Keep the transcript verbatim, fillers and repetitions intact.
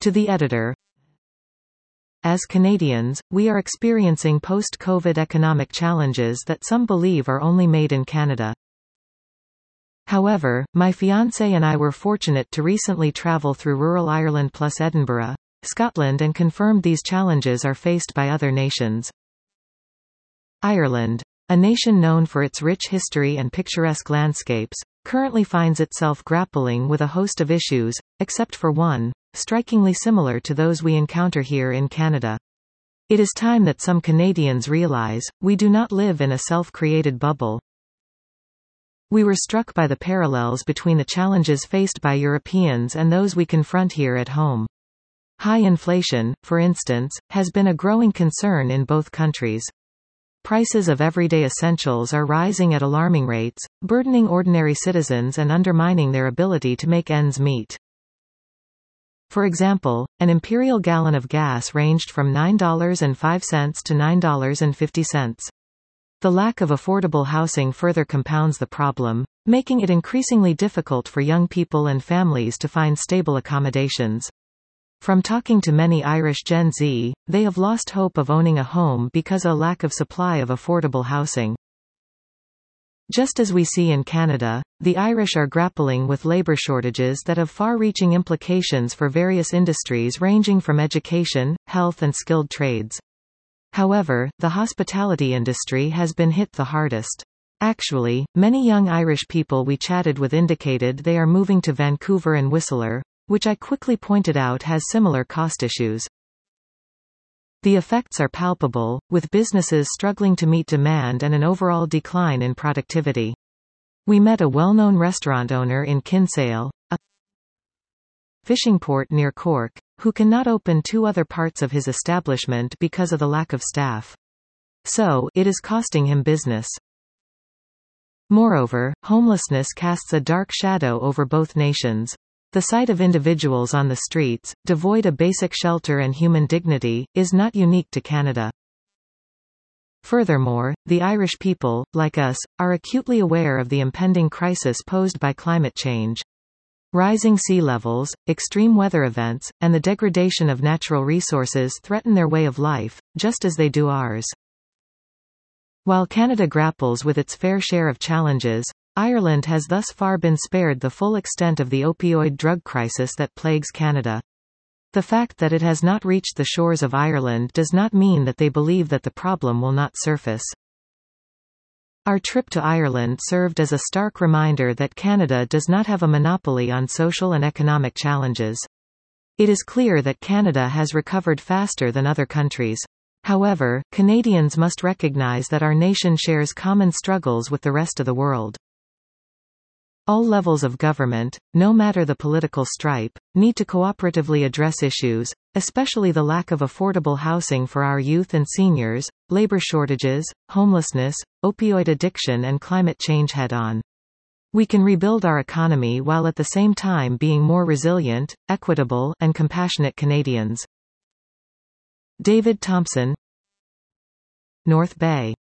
To the editor. As Canadians, we are experiencing post-COVID economic challenges that some believe are only made in Canada. However, my fiancé and I were fortunate to recently travel through rural Ireland plus Edinburgh, Scotland, and confirmed these challenges are faced by other nations. Ireland, a nation known for its rich history and picturesque landscapes, currently finds itself grappling with a host of issues, except for one, strikingly similar to those we encounter here in Canada. It is time that some Canadians realize, we do not live in a self-created bubble. We were struck by the parallels between the challenges faced by Europeans and those we confront here at home. High inflation, for instance, has been a growing concern in both countries. Prices of everyday essentials are rising at alarming rates, burdening ordinary citizens and undermining their ability to make ends meet. For example, an imperial gallon of gas ranged from nine dollars and five cents to nine dollars and fifty cents. The lack of affordable housing further compounds the problem, making it increasingly difficult for young people and families to find stable accommodations. From talking to many Irish Gen Z, they have lost hope of owning a home because of a lack of supply of affordable housing. Just as we see in Canada, the Irish are grappling with labour shortages that have far-reaching implications for various industries ranging from education, health and skilled trades. However, the hospitality industry has been hit the hardest. Actually, many young Irish people we chatted with indicated they are moving to Vancouver and Whistler, which I quickly pointed out has similar cost issues. The effects are palpable, with businesses struggling to meet demand and an overall decline in productivity. We met a well-known restaurant owner in Kinsale, a fishing port near Cork, who cannot open two other parts of his establishment because of the lack of staff. So, it is costing him business. Moreover, homelessness casts a dark shadow over both nations. The sight of individuals on the streets, devoid of basic shelter and human dignity, is not unique to Canada. Furthermore, the Irish people, like us, are acutely aware of the impending crisis posed by climate change. Rising sea levels, extreme weather events, and the degradation of natural resources threaten their way of life, just as they do ours. While Canada grapples with its fair share of challenges, Ireland has thus far been spared the full extent of the opioid drug crisis that plagues Canada. The fact that it has not reached the shores of Ireland does not mean that they believe that the problem will not surface. Our trip to Ireland served as a stark reminder that Canada does not have a monopoly on social and economic challenges. It is clear that Canada has recovered faster than other countries. However, Canadians must recognize that our nation shares common struggles with the rest of the world. All levels of government, no matter the political stripe, need to cooperatively address issues, especially the lack of affordable housing for our youth and seniors, labor shortages, homelessness, opioid addiction and climate change head-on. We can rebuild our economy while at the same time being more resilient, equitable, and compassionate Canadians. David Thompson, North Bay.